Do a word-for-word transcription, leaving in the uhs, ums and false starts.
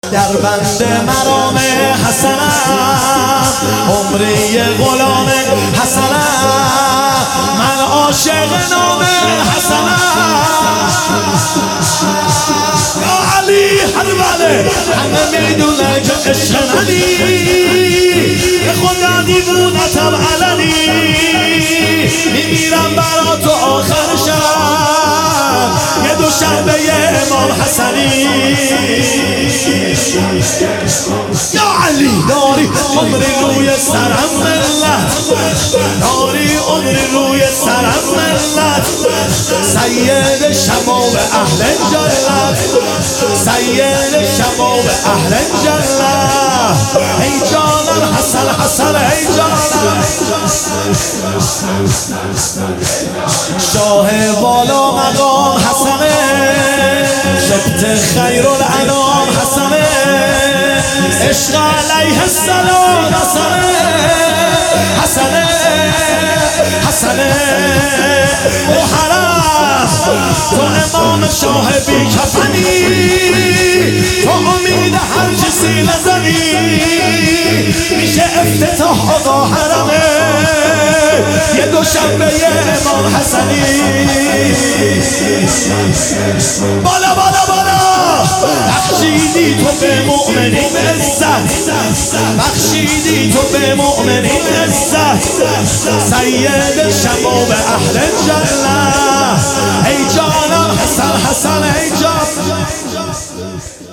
در بند مرام حسنم عمری غلام حسنم من عاشق نام حسنم یا علی حربله همه میدونه که عشق منی به خدا دیوونتم علنی میمیرم برا تو آخر شب یه دوشنبه امام حسنی یا علی داری عمری روی سرم ملت داری عمری روی سرم ملت سید شباب اهل جنت سید شباب اهل جنت ای جانم حسن حسن ای جانم شاه بالا مقام حسنه سبت خیر الانام حسنه عشق علیه السلام حسنه حسنه حسنه محرم تو امام شاه بی کفنی تو امید هر کسی نزنی میشه افتتاح آقا حرمه یه دوشنبه امام حسنی بالا بالا بالا بخشیدی تو به مؤمنین عزت بخشیدی تو به مؤمنین عزت سید شباب اهل جنت ای جانم حسن حسن ای جان